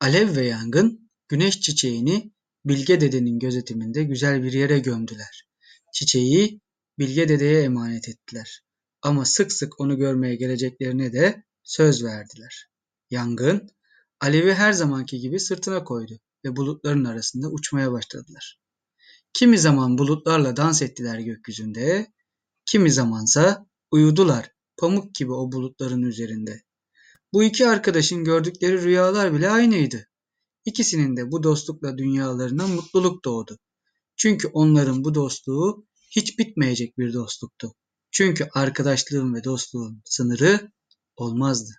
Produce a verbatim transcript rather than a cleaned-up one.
Alev ve Yangın, güneş çiçeğini Bilge Dede'nin gözetiminde güzel bir yere gömdüler. Çiçeği Bilge Dede'ye emanet ettiler. Ama sık sık onu görmeye geleceklerine de söz verdiler. Yangın, Alev'i her zamanki gibi sırtına koydu ve bulutların arasında uçmaya başladılar. Kimi zaman bulutlarla dans ettiler gökyüzünde, kimi zamansa uyudular pamuk gibi o bulutların üzerinde. Bu iki arkadaşın gördükleri rüyalar bile aynıydı. İkisinin de bu dostlukla dünyalarına mutluluk doğdu. Çünkü onların bu dostluğu hiç bitmeyecek bir dostluktu. Çünkü arkadaşlığın ve dostluğun sınırı olmazdı.